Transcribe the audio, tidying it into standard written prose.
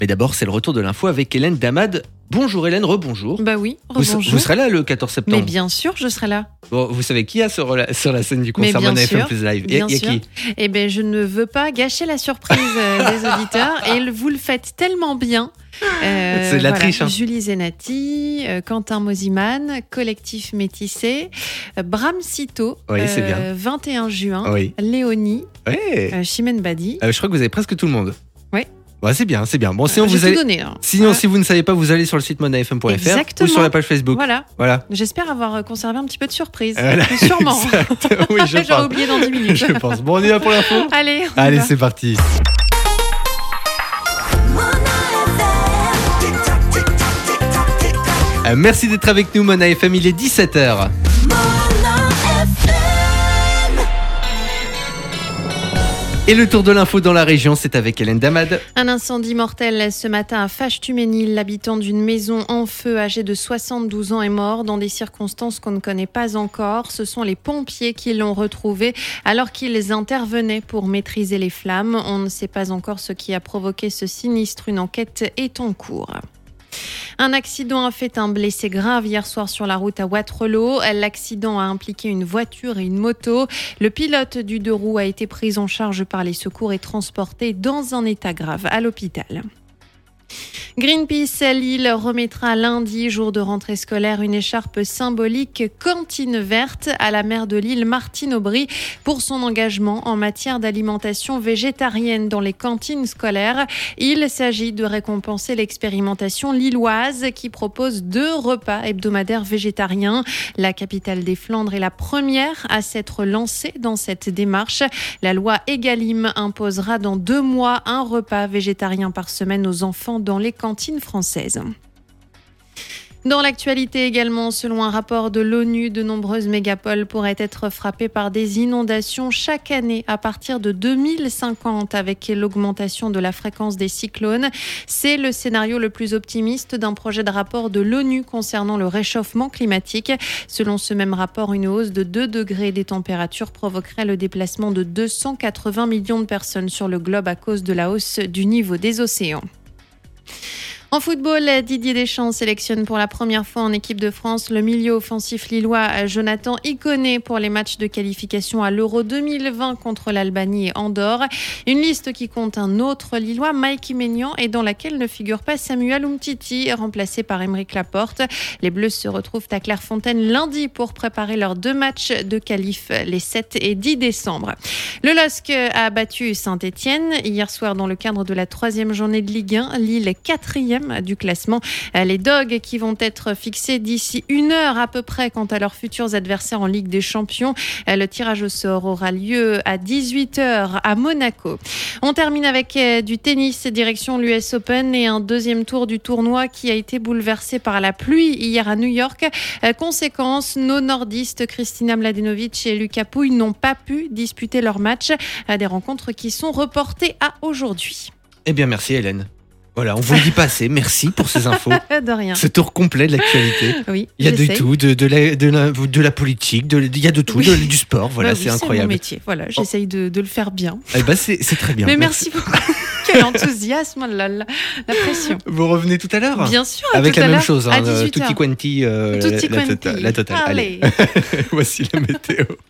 Mais d'abord, c'est le retour de l'info avec Hélène Damad. Bonjour Hélène, rebonjour. Bah oui, Vous rebonjour. serez là le 14 septembre? Mais bien sûr, je serai là. Bon, vous savez qui y a sur la scène du concert bien Mona FM sûr, Plus Live? Bien y a sûr. qui? Eh bien, je ne veux pas gâcher la surprise des auditeurs et vous le faites tellement bien. C'est de la triche, hein. Julie Zenati, Quentin Mosiman, Collectif Métissé, Bram Cito, Oui, c'est bien. 21 juin, Oui. Léonie, Ouais. Chimène Badi. Je crois que vous avez presque tout le monde. Ouais. Ouais, c'est bien, c'est bien. Bon, sinon, J'ai vous tout allez... donné. Hein. Sinon, Ouais. si vous ne savez pas, vous allez sur le site monafm.fr ou Exactement. sur la page Facebook. Voilà. J'espère avoir conservé un petit peu de surprise. Voilà, Sûrement. exact. Oui, je J'aurais pense. oublié dans 10 minutes. Je pense. Bon, on y va pour l'info? Allez, on y Allez, va. c'est parti. Merci d'être avec nous, Mona FM. Il est 17h. Et le tour de l'info dans la région, c'est avec Hélène Damad. Un incendie mortel ce matin à Fâche-Tuménil. L'habitant d'une maison en feu âgé de 72 ans est mort dans des circonstances qu'on ne connaît pas encore. Ce sont les pompiers qui l'ont retrouvé alors qu'ils intervenaient pour maîtriser les flammes. On ne sait pas encore ce qui a provoqué ce sinistre. Une enquête est en cours. Un accident a fait un blessé grave hier soir sur la route à Wattrelos. L'accident a impliqué une voiture et une moto. Le pilote du 2 roues a été pris en charge par les secours et transporté dans un état grave à l'hôpital. Greenpeace à Lille remettra lundi, jour de rentrée scolaire, une écharpe symbolique cantine verte à la maire de Lille, Martine Aubry, pour son engagement en matière d'alimentation végétarienne dans les cantines scolaires. Il s'agit de récompenser l'expérimentation lilloise qui propose 2 repas hebdomadaires végétariens. La capitale des Flandres est la première à s'être lancée dans cette démarche. La loi Egalim imposera dans 2 mois un repas végétarien par semaine aux enfants dans les cantines françaises. Dans l'actualité également, selon un rapport de l'ONU, de nombreuses mégapoles pourraient être frappées par des inondations chaque année à partir de 2050 avec l'augmentation de la fréquence des cyclones. C'est le scénario le plus optimiste d'un projet de rapport de l'ONU concernant le réchauffement climatique. Selon ce même rapport, une hausse de 2 degrés des températures provoquerait le déplacement de 280 millions de personnes sur le globe à cause de la hausse du niveau des océans. En football, Didier Deschamps sélectionne pour la première fois en équipe de France le milieu offensif lillois Jonathan Iconé pour les matchs de qualification à l'Euro 2020 contre l'Albanie et Andorre. Une liste qui compte un autre lillois, Mikey Maignan, et dans laquelle ne figure pas Samuel Umtiti, remplacé par Aymeric Laporte. Les Bleus se retrouvent à Clairefontaine lundi pour préparer leurs 2 matchs de qualif les 7 et 10 décembre. Le LOSC a battu Saint-Etienne hier soir dans le cadre de la 3e journée de Ligue 1. Lille 4e du classement. Les Dogs qui vont être fixés d'ici 1 heure à peu près quant à leurs futurs adversaires en Ligue des Champions. Le tirage au sort aura lieu à 18h à Monaco. On termine avec du tennis, direction l'US Open et un 2e tour du tournoi qui a été bouleversé par la pluie hier à New York. Conséquence, nos nordistes Kristina Mladenovic et Lucas Pouille n'ont pas pu disputer leur match. Des rencontres qui sont reportées à aujourd'hui. Eh bien, merci Hélène. Voilà, on vous le dit pas assez. Merci pour ces infos. De rien. Ce tour complet de l'actualité. Oui, Il y a de j'essaye. tout, de la politique, il y a de tout, Oui. du sport. Voilà, Bah c'est oui, incroyable. C'est mon métier. Voilà, j'essaye de le faire bien. Eh ben, c'est très bien. Mais merci beaucoup. Quel enthousiasme, oh là là, la pression. Vous revenez tout à l'heure? Bien sûr, avec tout la à même l'heure, chose, à hein, 18h. tutti quanti, Tutti quanti. la totale. Allez. Voici la météo.